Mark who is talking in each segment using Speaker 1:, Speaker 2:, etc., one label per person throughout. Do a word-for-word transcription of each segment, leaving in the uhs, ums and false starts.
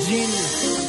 Speaker 1: Genius.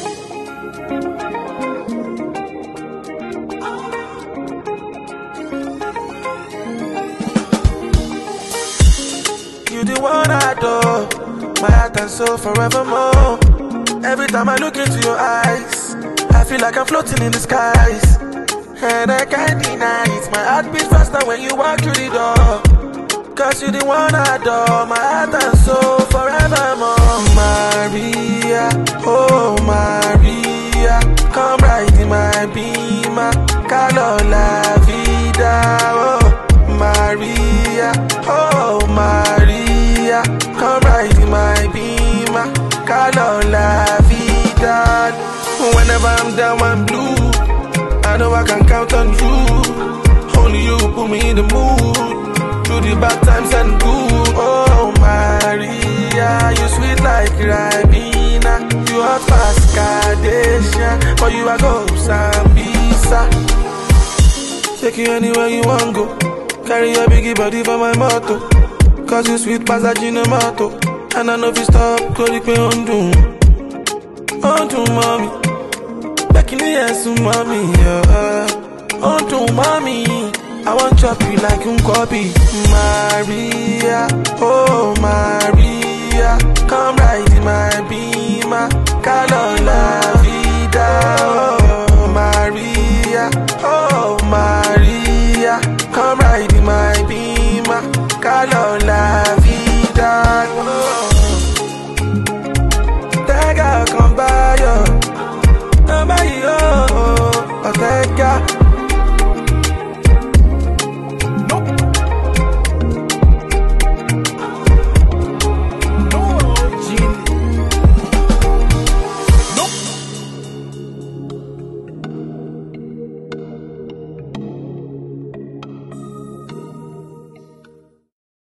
Speaker 2: You the one I adore, my heart and soul forevermore. Every time I look into your eyes, I feel like I'm floating in the skies. And I can't deny it, my heart beats faster when you walk through the door. Cause you the one I adore, my heart and soul forevermore. Maria, oh Maria, come right in my beamer, calo la vida, oh Maria, oh Maria, come right in my beamer, calo la vida. Whenever I'm down, I'm blue, I know I can count on you. Only you put me in the mood, through the bad times and good. Oh Maria, you sweet like Ribena, you hot fast Cardassian, for you I go Sambisa. Take you anywhere you want go, carry your biggie body for my motto. Cause you sweet passage in the motto, and I know if you stop, go lick me undo. Undo mommy, back in the ass to mommy, yeah. Undo mommy, I want chop you like Unkobi. Maria, oh Maria, come right in my beamer, calo la vida, oh Maria, oh